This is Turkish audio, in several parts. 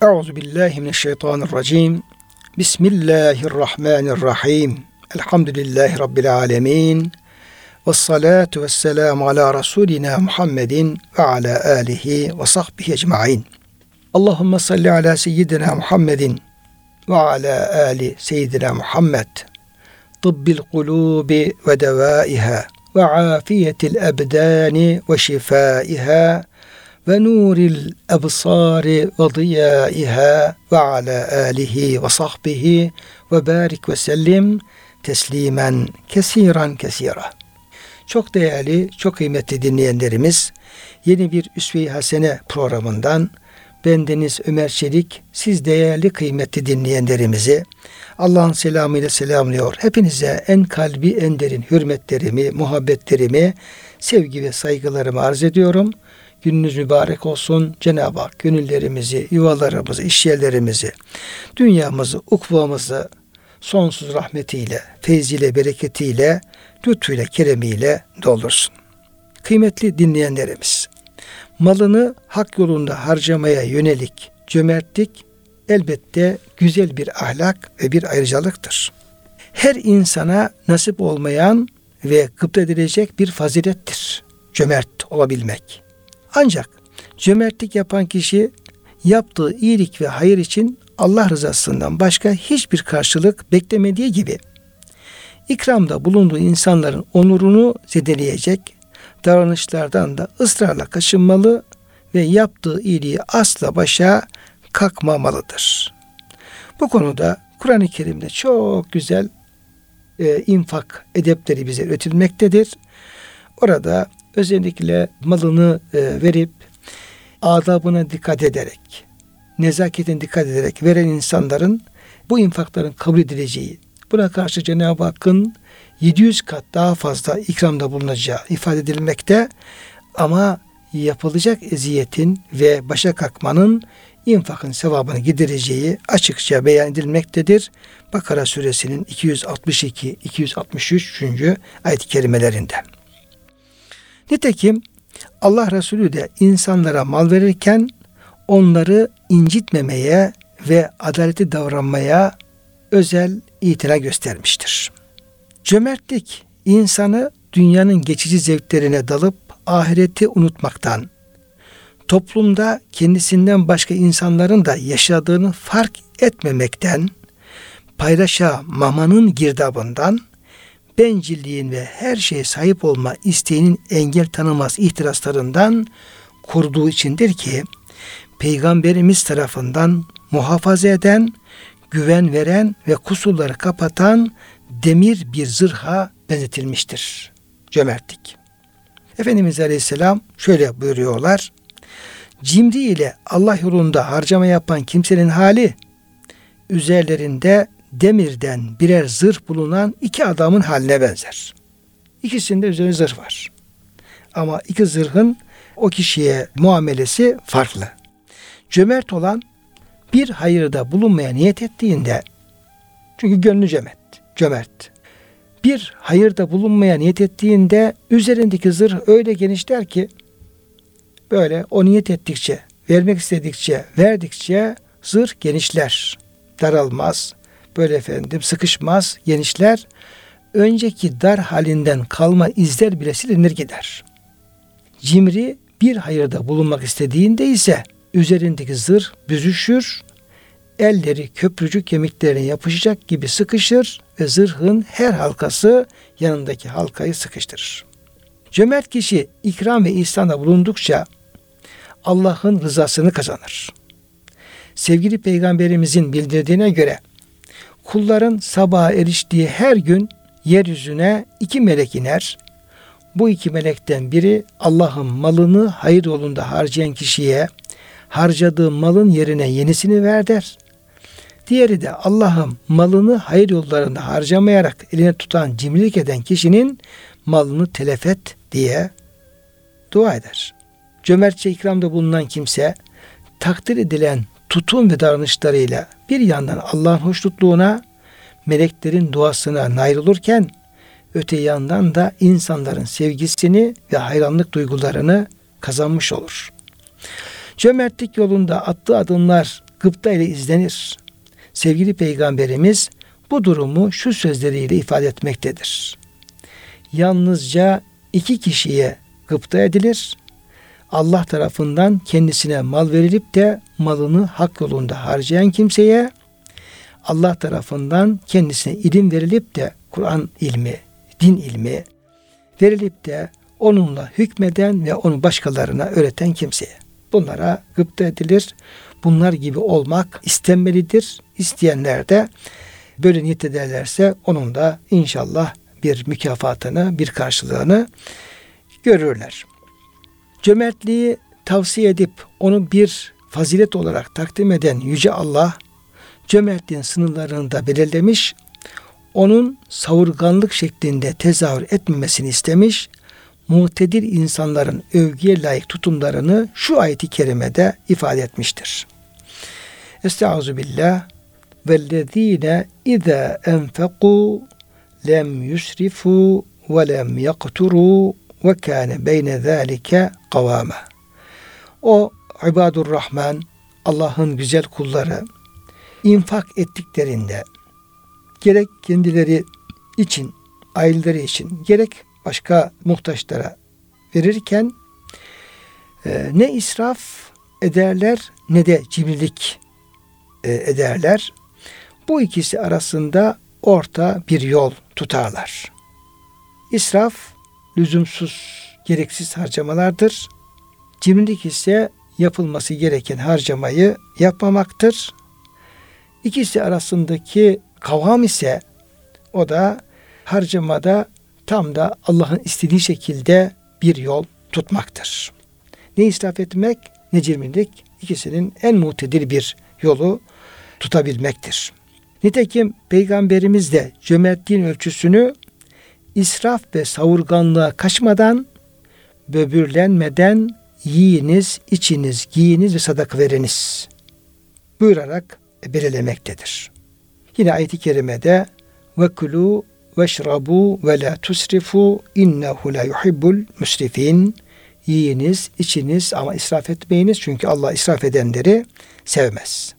Euzu billahi mineşşeytanirracim. Bismillahirrahmanirrahim. Elhamdülillahi Rabbil alemin. Vessalatu vesselamu ala Resulina Muhammedin ve ala alihi ve sahbihi ecmain. Allahümme salli ala seyyidina Muhammedin ve ala ali seyyidina Muhammed. Tıbbil kulubi ve devaiha ve afiyetil ebdani ve şifaiha ve nuril ebsari ve diyaiha ve ala alihi ve sahbihi ve barik ve sellim teslimen kesiran kesira. Çok değerli, çok kıymetli dinleyenlerimiz, yeni bir Üsve-i Hasene programından bendeniz Ömer Çelik, siz değerli kıymetli dinleyenlerimizi Allah'ın selamıyla selamlıyor. Hepinize en kalbi en derin hürmetlerimi, muhabbetlerimi, sevgi ve saygılarımı arz ediyorum. Gününüz mübarek olsun. Cenab-ı Hak gönüllerimizi, yuvalarımızı, işyerlerimizi, dünyamızı, ukvamızı sonsuz rahmetiyle, feyziyle, bereketiyle, lütfuyla, keremiyle doldursun. Kıymetli dinleyenlerimiz, malını hak yolunda harcamaya yönelik cömertlik elbette güzel bir ahlak ve bir ayrıcalıktır. Her insana nasip olmayan ve gıpta edilecek bir fazilettir cömert olabilmek. Ancak cömertlik yapan kişi yaptığı iyilik ve hayır için Allah rızasından başka hiçbir karşılık beklemediği gibi ikramda bulunduğu insanların onurunu zedeleyecek davranışlardan da ısrarla kaçınmalı ve yaptığı iyiliği asla başa kalkmamalıdır. Bu konuda Kur'an-ı Kerim'de çok güzel infak edepleri bize öğretilmektedir. Orada özellikle malını verip adabına dikkat ederek, nezaketine dikkat ederek veren insanların bu infakların kabul edileceği, buna karşı Cenab-ı Hakk'ın 700 kat daha fazla ikramda bulunacağı ifade edilmekte, ama yapılacak eziyetin ve başa kalkmanın infakın sevabını gidereceği açıkça beyan edilmektedir. Bakara suresinin 262-263. ayet-i kerimelerinde. Nitekim Allah Resulü de insanlara mal verirken onları incitmemeye ve adaletli davranmaya özel itina göstermiştir. Cömertlik insanı dünyanın geçici zevklerine dalıp ahireti unutmaktan, toplumda kendisinden başka insanların da yaşadığını fark etmemekten, paylaşamamanın girdabından, bencilliğin ve her şeye sahip olma isteğinin engel tanımaz ihtiraslarından koruduğu içindir ki, Peygamberimiz tarafından muhafaza eden, güven veren ve kusurları kapatan demir bir zırha benzetilmiştir cömertlik. Efendimiz Aleyhisselam şöyle buyuruyorlar: cimri ile Allah yolunda harcama yapan kimsenin hali, üzerlerinde demirden birer zırh bulunan iki adamın haline benzer. İkisinde üzerinde zırh var. Ama iki zırhın o kişiye muamelesi farklı. Cömert olan bir hayırda bulunmaya niyet ettiğinde, çünkü gönlü cömert. Bir hayırda bulunmaya niyet ettiğinde üzerindeki zırh öyle genişler ki, böyle o niyet ettikçe, vermek istedikçe, verdikçe zırh genişler, daralmaz, böyle sıkışmaz, genişler. Önceki dar halinden kalma izler bile silinir gider. Cimri bir hayırda bulunmak istediğinde ise üzerindeki zırh büzüşür, elleri köprücük kemiklerine yapışacak gibi sıkışır ve zırhın her halkası yanındaki halkayı sıkıştırır. Cömert kişi ikram ve ihsanda bulundukça Allah'ın rızasını kazanır. Sevgili Peygamberimizin bildirdiğine göre kulların sabaha eriştiği her gün yeryüzüne 2 melek iner. Bu 2 melekten biri Allah'ın malını hayır yolunda harcayan kişiye harcadığı malın yerine yenisini ver der. Diğeri de Allah'ın malını hayır yollarında harcamayarak eline tutan, cimrilik eden kişinin malını telef et diye dua eder. Cömertçe ikramda bulunan kimse takdir edilen tutum ve davranışlarıyla bir yandan Allah'ın hoşnutluğuna, meleklerin duasına nail olurken, öte yandan da insanların sevgisini ve hayranlık duygularını kazanmış olur. Cömertlik yolunda attığı adımlar gıpta ile izlenir. Sevgili Peygamberimiz bu durumu şu sözleriyle ifade etmektedir. Yalnızca 2 kişiye gıpta edilir. Allah tarafından kendisine mal verilip de malını hak yolunda harcayan kimseye, Allah tarafından kendisine ilim verilip de Kur'an ilmi, din ilmi verilip de onunla hükmeden ve onu başkalarına öğreten kimseye. Bunlara gıpta edilir. Bunlar gibi olmak istenmelidir. İsteyenler de böyle niyet ederlerse onun da inşallah bir mükafatını, bir karşılığını görürler. Cömertliği tavsiye edip onu bir fazilet olarak takdim eden Yüce Allah, cömertliğin sınırlarını da belirlemiş, onun savurganlık şeklinde tezahür etmemesini istemiş, muhtedil insanların övgüye layık tutumlarını şu ayet-i kerimede ifade etmiştir. Estağfirullah. Vellezine izâ enfekû lem yusrifû ve lem yakturu ve kâne beyne zâlike kavâme. O ibadurrahman, Allah'ın güzel kulları, infak ettiklerinde gerek kendileri için, aileleri için, gerek başka muhtaçlara verirken ne israf ederler ne de cimrilik ederler. Bu ikisi arasında orta bir yol tutarlar. İsraf lüzumsuz, gereksiz harcamalardır. Cimrilik ise yapılması gereken harcamayı yapmamaktır. İkisi arasındaki kavram ise o da harcamada tam da Allah'ın istediği şekilde bir yol tutmaktır. Ne israf etmek ne cimrilik, ikisinin en muhtedil bir yolu tutabilmektir. Nitekim Peygamberimiz de cömertliğin ölçüsünü israf ve savurganlığa kaçmadan, böbürlenmeden yiyiniz, içiniz, giyiniz ve sadaka veriniz buyurarak belirlemektedir. Yine ayet-i kerimede وَكُلُوا وَشْرَبُوا وَلَا تُسْرِفُوا اِنَّهُ لَا يُحِبُّ الْمُسْرِفِينَ. Yiyiniz, içiniz ama israf etmeyiniz. Çünkü Allah israf edenleri sevmez.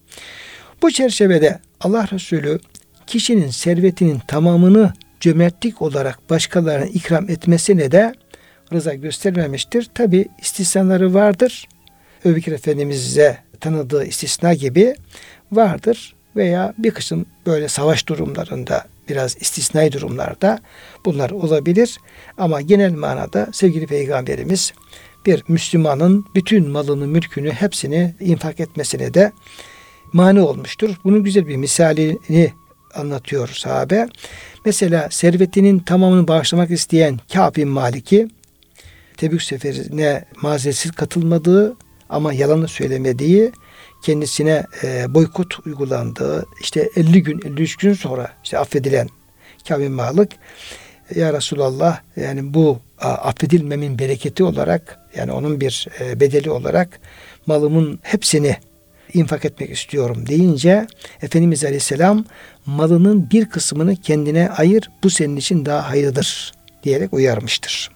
Bu çerçevede Allah Resulü kişinin servetinin tamamını cömertlik olarak başkalarına ikram etmesine de rıza göstermemiştir. Tabi istisnaları vardır. Ebu Bekir Efendimiz'e tanıdığı istisna gibi vardır. Veya bir kısım böyle savaş durumlarında, biraz istisnai durumlarda bunlar olabilir. Ama genel manada sevgili Peygamberimiz bir Müslümanın bütün malını, mülkünü, hepsini infak etmesine de mani olmuştur. Bunun güzel bir misalini anlatıyor sahabe. Mesela servetinin tamamını bağışlamak isteyen Kâb bin Malik'i, Tebük seferine mazeretsiz katılmadığı ama yalanı söylemediği, kendisine boykot uygulandığı, işte 50 gün, 53 gün sonra işte affedilen Kâb bin Malik, ya Resulallah, yani bu affedilmemin bereketi olarak, yani onun bir bedeli olarak malımın hepsini infak etmek istiyorum deyince Efendimiz Aleyhisselam malının bir kısmını kendine ayır, bu senin için daha hayırlıdır diyerek uyarmıştır.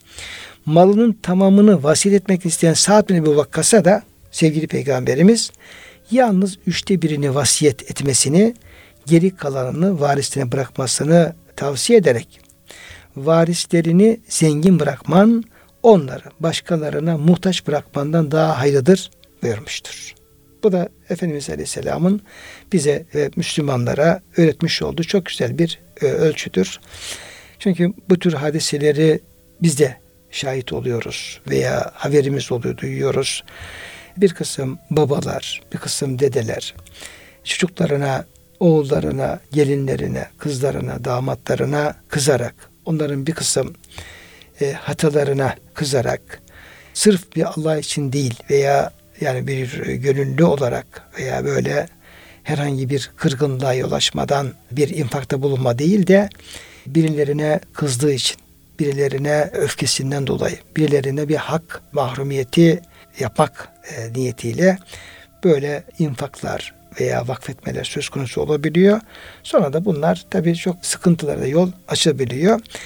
Malının tamamını vasiyet etmek isteyen Sa'd bin Ebu Vakkas'a da sevgili Peygamberimiz yalnız 1/3'ünü vasiyet etmesini, geri kalanını varislerine bırakmasını tavsiye ederek varislerini zengin bırakman, onları başkalarına muhtaç bırakmandan daha hayırlıdır buyurmuştur. Bu da Efendimiz Aleyhisselam'ın bize ve Müslümanlara öğretmiş olduğu çok güzel bir ölçüdür. Çünkü bu tür hadiseleri biz de şahit oluyoruz veya haberimiz oluyor, duyuyoruz. Bir kısım babalar, bir kısım dedeler çocuklarına, oğullarına, gelinlerine, kızlarına, damatlarına kızarak, onların bir kısım hatalarına kızarak, sırf bir Allah için değil veya yani bir gönüllü olarak veya böyle herhangi bir kırgınlığa yol açmadan bir infakta bulunma değil de birilerine kızdığı için, birilerine öfkesinden dolayı, birilerine bir hak mahrumiyeti yapmak niyetiyle böyle infaklar veya vakfetmeler söz konusu olabiliyor. Sonra da bunlar tabii çok sıkıntılara yol açabiliyor.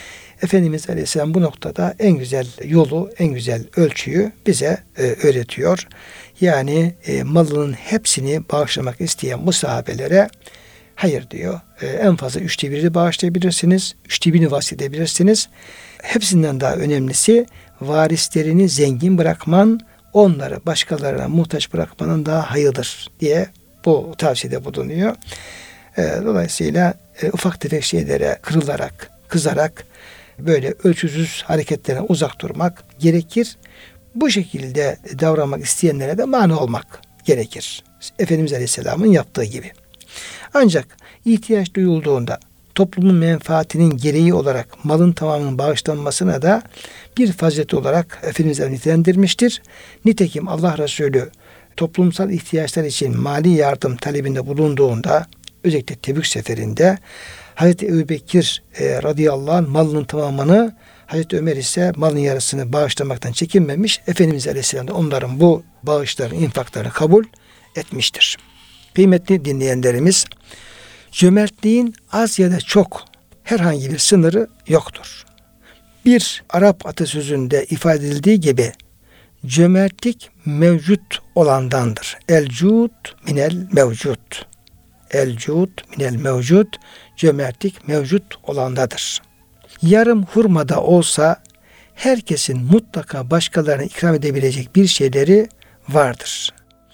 Efendimiz Aleyhisselam bu noktada en güzel yolu, en güzel ölçüyü bize öğretiyor. Yani malının hepsini bağışlamak isteyen bu sahabelere hayır diyor. En fazla 1/3'ü bağışlayabilirsiniz. 1/3'ünü vasyedebilirsiniz. Hepsinden daha önemlisi varislerini zengin bırakman, onları başkalarına muhtaç bırakmanın daha hayırdır diye bu tavsiyede bulunuyor. Dolayısıyla ufak tefek şeylere kırılarak, kızarak böyle ölçüsüz hareketlerine uzak durmak gerekir. Bu şekilde davranmak isteyenlere de mani olmak gerekir. Efendimiz Aleyhisselam'ın yaptığı gibi. Ancak ihtiyaç duyulduğunda toplumun menfaatinin gereği olarak malın tamamının bağışlanmasına da bir fazilet olarak Efendimiz nitelendirmiştir. Nitekim Allah Resulü toplumsal ihtiyaçlar için mali yardım talebinde bulunduğunda, özellikle Tebük seferinde Hazreti Ebubekir radıyallahu anh malının tamamını, Hazreti Ömer ise malın yarısını bağışlamaktan çekinmemiş. Efendimiz Aleyhisselam da onların bu bağışlarını, infaklarını kabul etmiştir. Kıymetli dinleyenlerimiz, cömertliğin az ya da çok herhangi bir sınırı yoktur. Bir Arap atasözünde ifade edildiği gibi cömertlik mevcut olandandır. El cud minel mevcut. El cud minel mevcut. Cömertlik mevcut olandadır. Yarım hurmada olsa herkesin mutlaka başkalarına ikram edebilecek bir şeyleri vardır.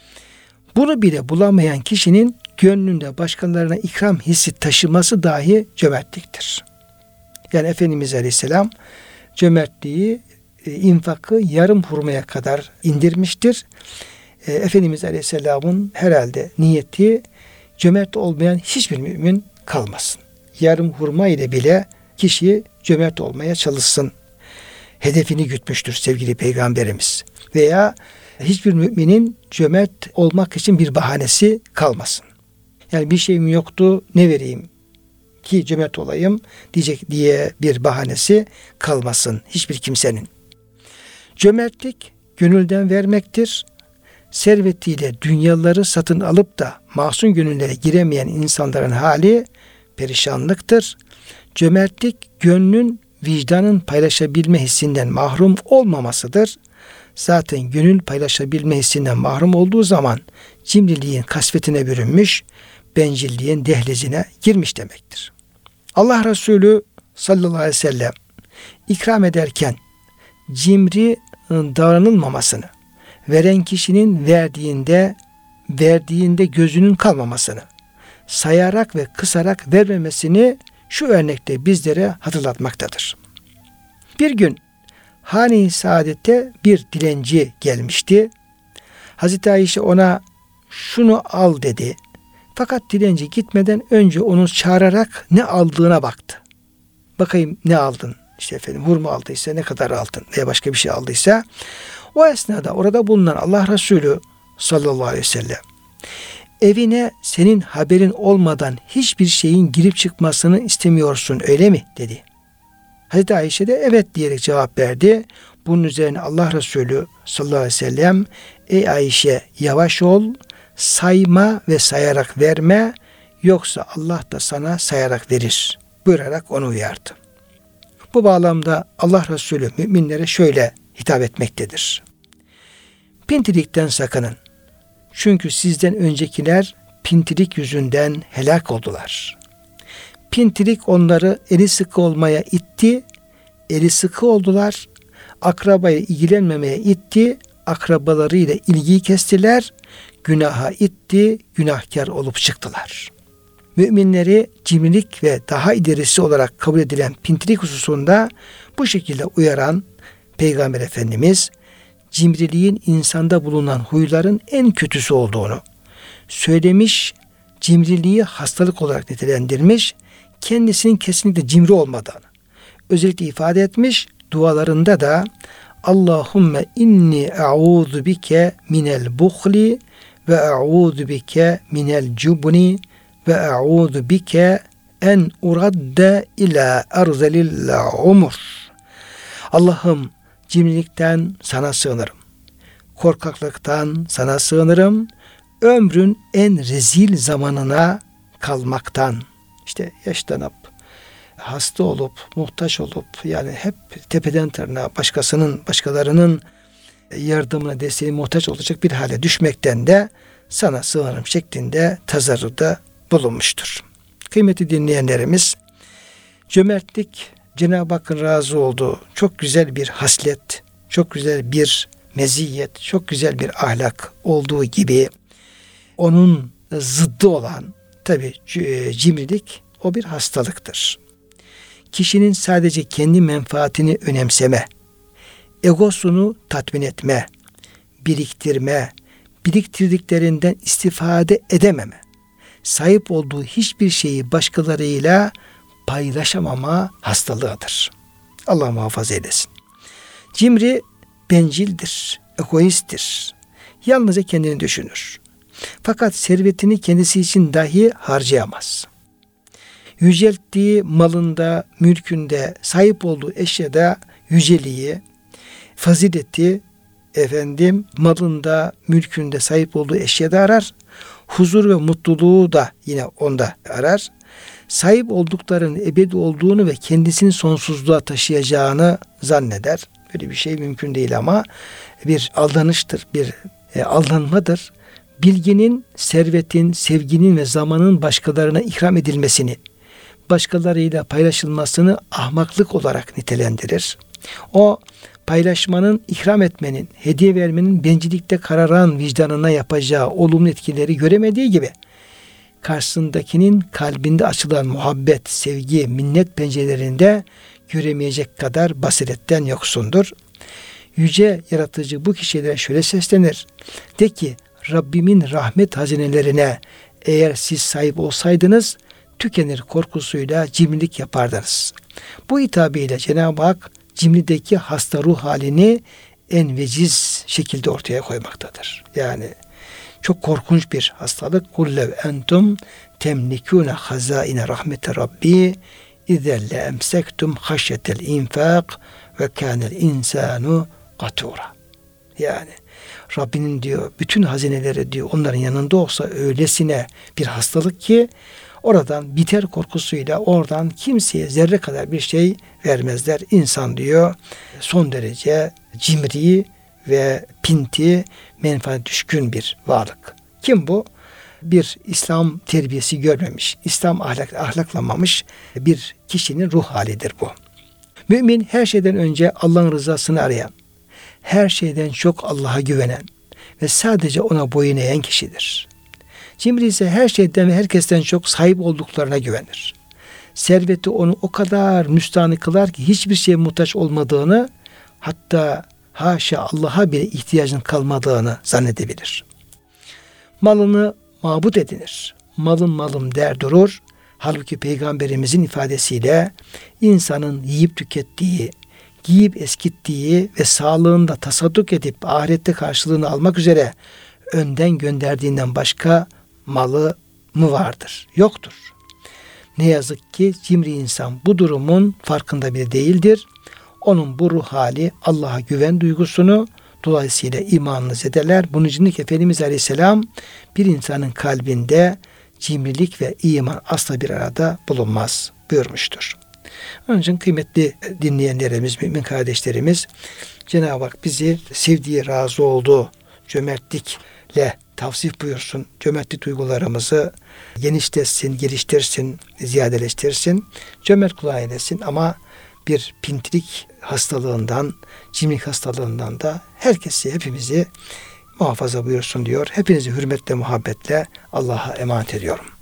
Bunu bile bulamayan kişinin gönlünde başkalarına ikram hissi taşıması dahi cömertliktir. Yani Efendimiz Aleyhisselam cömertliği, infakı yarım hurmaya kadar indirmiştir. Efendimiz Aleyhisselam'ın herhalde niyeti cömert olmayan hiçbir mümin kalmasın. Yarım hurma ile bile kişi cömert olmaya çalışsın. Hedefini gütmüştür sevgili Peygamberimiz. Veya hiçbir müminin cömert olmak için bir bahanesi kalmasın. Yani bir şeyim yoktu, ne vereyim ki cömert olayım diyecek diye bir bahanesi kalmasın hiçbir kimsenin. Cömertlik gönülden vermektir. Servetiyle dünyaları satın alıp da mahzun gönüllere giremeyen insanların hali perişanlıktır. Cömertlik gönlün, vicdanın paylaşabilme hissinden mahrum olmamasıdır. Zaten gönül paylaşabilme hissinden mahrum olduğu zaman cimriliğin kasvetine bürünmüş, bencilliğin dehlizine girmiş demektir. Allah Resulü sallallahu aleyhi ve sellem ikram ederken cimri davranılmamasını, veren kişinin verdiğinde gözünün kalmamasını, sayarak ve kısarak vermemesini şu örnekte bizlere hatırlatmaktadır. Bir gün Hane-i Saadet'te bir dilenci gelmişti. Hazreti Ayşe ona şunu al dedi. Fakat dilenci gitmeden önce onu çağırarak ne aldığına baktı. Bakayım ne aldın? İşte efendim hurma aldıysa ne kadar aldın veya başka bir şey aldıysa. O esnada orada bulunan Allah Resulü sallallahu aleyhi ve sellem evine senin haberin olmadan hiçbir şeyin girip çıkmasını istemiyorsun öyle mi? Dedi. Hazreti Ayşe de evet diyerek cevap verdi. Bunun üzerine Allah Resulü sallallahu aleyhi ve sellem ey Ayşe yavaş ol, sayma ve sayarak verme yoksa Allah da sana sayarak verir buyurarak onu uyardı. Bu bağlamda Allah Resulü müminlere şöyle hitap etmektedir. Pintilikten sakının. Çünkü sizden öncekiler pintilik yüzünden helak oldular. Pintilik onları eli sıkı olmaya itti, eli sıkı oldular. Akrabayla ilgilenmemeye itti, akrabalarıyla ilgiyi kestiler. Günaha itti, günahkar olup çıktılar. Müminleri cimrilik ve daha ilerisi olarak kabul edilen pintilik hususunda bu şekilde uyaran Peygamber Efendimiz, cimriliğin insanda bulunan huyların en kötüsü olduğunu söylemiş, cimriliği hastalık olarak nitelendirmiş, kendisinin kesinlikle cimri olmadığını özellikle ifade etmiş, dualarında da Allahümme inni e'udhu bike minel buhli ve e'udhu bike minel cubni ve e'udhu bike en uradde ila erzelil umur. Allah'ım cimrilikten sana sığınırım. Korkaklıktan sana sığınırım. Ömrün en rezil zamanına kalmaktan. İşte yaşlanıp hasta olup, muhtaç olup, yani hep tepeden tırnağa başkalarının yardımına, desteğine muhtaç olacak bir hale düşmekten de sana sığınırım şeklinde tazarruda bulunmuştur. Kıymetli dinleyenlerimiz, cömertlik Cenab-ı Hakk'ın razı olduğu çok güzel bir haslet, çok güzel bir meziyet, çok güzel bir ahlak olduğu gibi onun zıddı olan tabii cimrilik, o bir hastalıktır. Kişinin sadece kendi menfaatini önemseme, egosunu tatmin etme, biriktirdiklerinden istifade edememe, sahip olduğu hiçbir şeyi başkalarıyla paylaşamama hastalığıdır. Allah muhafaza eylesin. Cimri bencildir, egoisttir. Yalnızca kendini düşünür. Fakat servetini kendisi için dahi harcayamaz. Yücelttiği malında, mülkünde, sahip olduğu eşyada yüceliği, fazileti, malında, mülkünde sahip olduğu eşyada arar. Huzur ve mutluluğu da yine onda arar. Sahip olduklarının ebedi olduğunu ve kendisini sonsuzluğa taşıyacağını zanneder. Böyle bir şey mümkün değil ama bir aldanıştır, bir aldanmadır. Bilginin, servetin, sevginin ve zamanın başkalarına ikram edilmesini, başkalarıyla paylaşılmasını ahmaklık olarak nitelendirir. O paylaşmanın, ikram etmenin, hediye vermenin bencillikte kararan vicdanına yapacağı olumlu etkileri göremediği gibi karşısındakinin kalbinde açılan muhabbet, sevgi, minnet pencerelerinde göremeyecek kadar basiretten yoksundur. Yüce yaratıcı bu kişilere şöyle seslenir. De ki, Rabbimin rahmet hazinelerine eğer siz sahip olsaydınız tükenir korkusuyla cimrilik yapardınız. Bu hitabıyla Cenab-ı Hak cimrideki hasta ruh halini en veciz şekilde ortaya koymaktadır. Yani çok korkunç bir hastalık. Kullev entum temlikune hazaine rahmete rabbi izelle emsektum haşyetel infak ve kânel insanu katura. Yani Rabbinin diyor bütün hazineleri diyor onların yanında olsa öylesine bir hastalık ki oradan biter korkusuyla oradan kimseye zerre kadar bir şey vermezler. İnsan diyor son derece cimri ve pinti, menfaat düşkün bir varlık. Kim bu? Bir İslam terbiyesi görmemiş, İslam ahlaklamamış bir kişinin ruh halidir bu. Mümin her şeyden önce Allah'ın rızasını arayan, her şeyden çok Allah'a güvenen ve sadece ona boyun eğen kişidir. Cimri ise her şeyden ve herkesten çok sahip olduklarına güvenir. Serveti onu o kadar müstahni kılar ki hiçbir şeye muhtaç olmadığını, hatta haşa Allah'a bile ihtiyacın kalmadığını zannedebilir. Malını mabut edinir. Malım der durur. Halbuki Peygamberimizin ifadesiyle insanın yiyip tükettiği, giyip eskittiği ve sağlığında tasadduk edip ahirette karşılığını almak üzere önden gönderdiğinden başka malı mı vardır? Yoktur. Ne yazık ki cimri insan bu durumun farkında bile değildir. Onun bu ruh hali Allah'a güven duygusunu, dolayısıyla imanını zedeler. Bunun için Efendimiz Aleyhisselam bir insanın kalbinde cimrilik ve iman asla bir arada bulunmaz buyurmuştur. Onun için kıymetli dinleyenlerimiz, mümin kardeşlerimiz, Cenab-ı Hak bizi sevdiği, razı olduğu cömertlikle tavsif buyursun. Cömertlik duygularımızı genişletsin, geliştirsin, ziyadeleştirsin. Cömert kul eylesin ama bir pintilik hastalığından, cimrilik hastalığından da herkesi, hepimizi muhafaza buyursun diyor. Hepinizi hürmetle, muhabbetle Allah'a emanet ediyorum.